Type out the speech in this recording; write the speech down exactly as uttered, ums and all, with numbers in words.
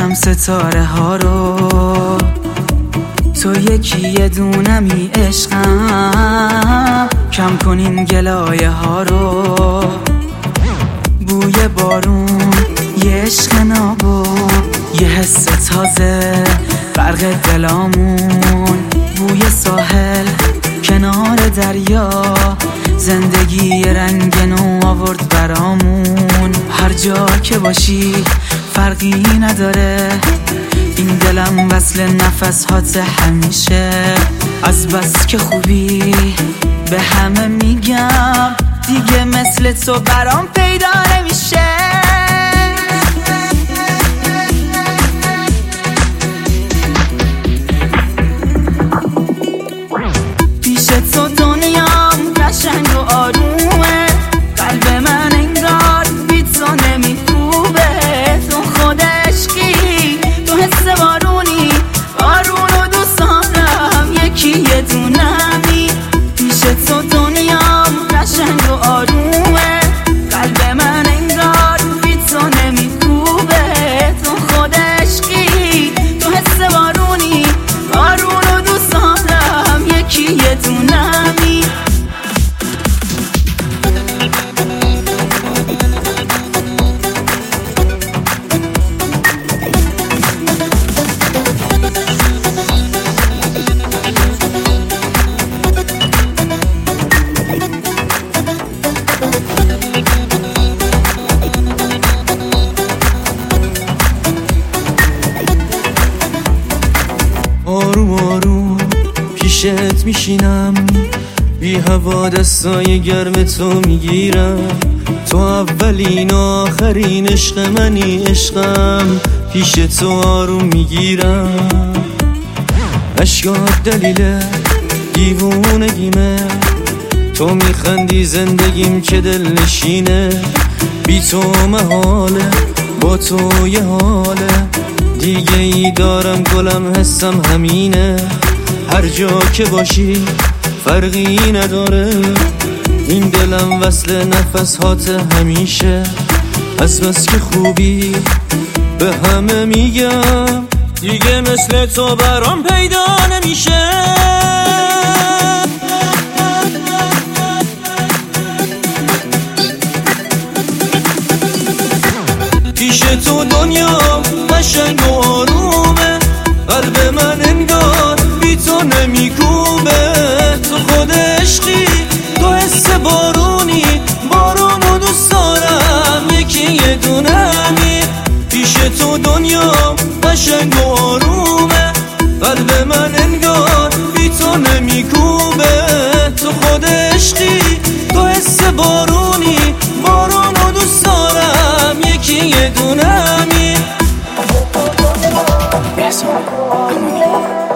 میبینم ستاره ها رو، تو یکی یه دونمی عشقم. کم کنین گلایه ها رو، بوی بارون، یه عشق نابو، یه حس تازه غرق دلامون. بوی ساحل کنار دریا، زندگی رنگ نو آورد برامون. هر جا که باشی فرقی نداره، این دلم وصل نفس هات همیشه. از بس که خوبی به همه میگم، دیگه مثل تو برام پیدا نمیشه. پیش تو دنیام قشنگ و آرومه، قلب من انگار بی تو نمیخوبه. تو خود عشقی، تو حس بارونی، بارون و دوست دارم یکی یه دونمی. پیش تو دنیام قشنگ و آرومه، قلب من انگار بی تو نمیخوبه. تو خود عشقی، تو حس بارونی، بارون و دوست دارم یکی یه دونمی. آروم آروم پیشت میشینم، بی هوا دستای گرم تو میگیرم. تو اولین آخرین عشق منی عشقم، پیش تو آروم میگیرم. اشکات دلیل دیوونگیمه، تو میخندی زندگیم که دل نشینه. بی تو محاله، با تو یه حاله دیگه ای دارم گلم، حسم همینه. هر جا که باشی فرقی نداره، این دلم وصل نفس هات همیشه. از بس که خوبی به همه میگم، دیگه مثل تو برام پیدا نمیشه. پیش تو دنیا قشنگ و آرومه، قلب من انگار بی تو نمیکوبه. تو خود عشقی، تو حس بارونی، بارون و دوست دارم یکی یه دونمی. پیش تو دنیا قشنگ و آرومه، قلب من انگار بی تو نمیکوبه. تو خود عشقی، تو حس بارونی، بارون و دوست دارم یکی یه دونمی. Yes, I'm